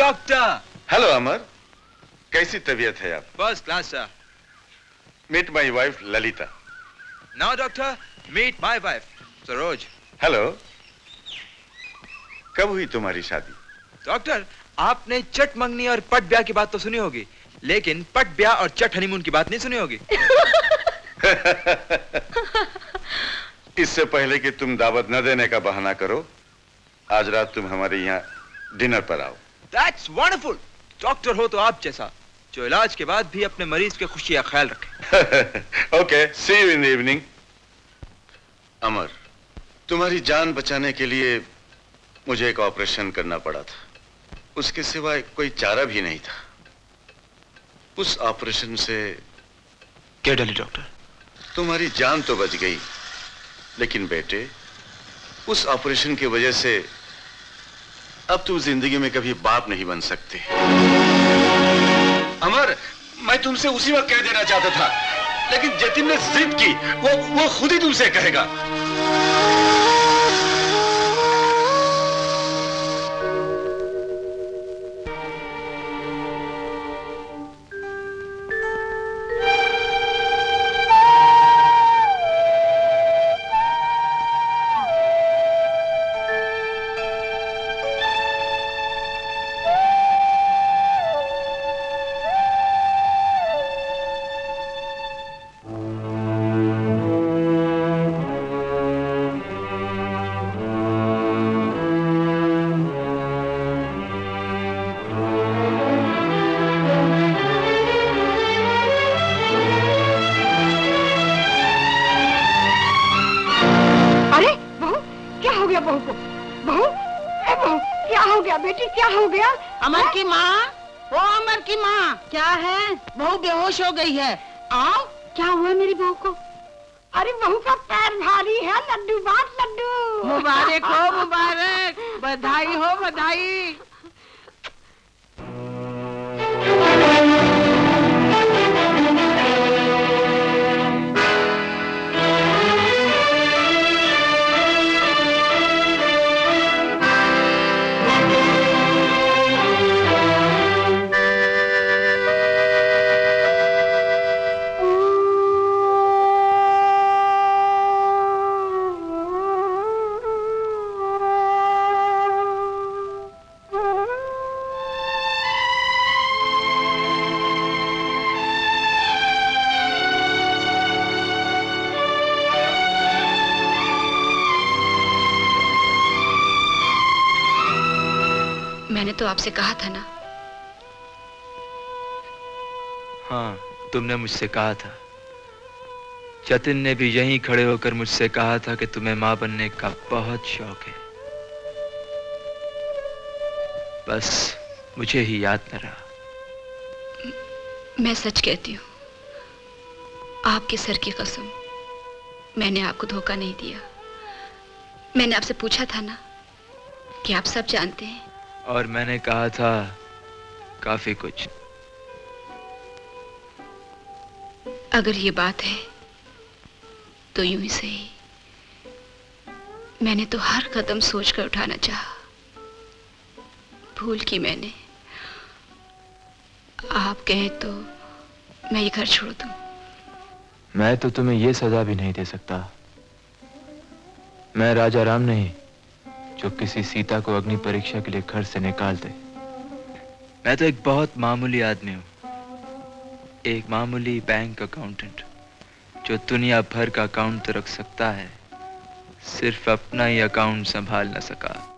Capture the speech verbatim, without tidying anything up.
Doctor. Hello अमर, कैसी तबीयत है आप? First class sir. Meet my wife Lalita. Now doctor, meet my wife Saroj. Hello, कब हुई तुम्हारी शादी? डॉक्टर, आपने चट मंगनी और पट ब्याह की बात तो सुनी होगी, लेकिन पट ब्याह और चट हनीमून की बात नहीं सुनी होगी। इससे पहले कि तुम दावत न देने का बहाना करो, आज रात तुम हमारे यहाँ डिनर पर आओ। That's wonderful. डॉक्टर हो तो आप जैसा, जो इलाज के बाद भी अपने मरीज के खुशी का ख्याल रखे। Okay, see you in the evening. Amar, तुम्हारी जान बचाने के लिए मुझे एक ऑपरेशन करना पड़ा था। उसके सिवाय कोई चारा भी नहीं था। उस ऑपरेशन से क्या डली डॉक्टर? तुम्हारी जान तो बच गई, लेकिन बेटे, उस ऑपरेशन की वजह से अब तुम जिंदगी में कभी बाप नहीं बन सकते। अमर, मैं तुमसे उसी वक्त कह देना चाहता था, लेकिन जतिन ने जिद की, वो वो खुद ही तुमसे कहेगा। अमर की माँ, वो अमर की माँ, क्या है? बहू बेहोश हो गई है। आओ। क्या हुआ मेरी बहू को? अरे बहू का पैर भारी है। लड्डू बांट लड्डू। मुबारक हो, मुबारक। बधाई हो, बधाई। मैंने तो आपसे कहा था ना। हाँ, तुमने मुझसे कहा था। जतिन ने भी यहीं खड़े होकर मुझसे कहा था कि तुम्हें मां बनने का बहुत शौक है। बस मुझे ही याद न रहा। मैं सच कहती हूँ, आपके सर की कसम, मैंने आपको धोखा नहीं दिया। मैंने आपसे पूछा था ना कि आप सब जानते हैं। और मैंने कहा था काफी कुछ। अगर ये बात है तो यूं ही सही। मैंने तो हर कदम सोचकर उठाना चाहा। भूल की मैंने। आप कहें तो मैं ये घर छोड़ दूं। मैं तो तुम्हें ये सजा भी नहीं दे सकता। मैं राजा राम नहीं जो किसी सीता को अग्नि परीक्षा के लिए घर से निकाल दे। मैं तो एक बहुत मामूली आदमी हूं, एक मामूली बैंक अकाउंटेंट जो दुनिया भर का अकाउंट तो रख सकता है, सिर्फ अपना ही अकाउंट संभाल न सका।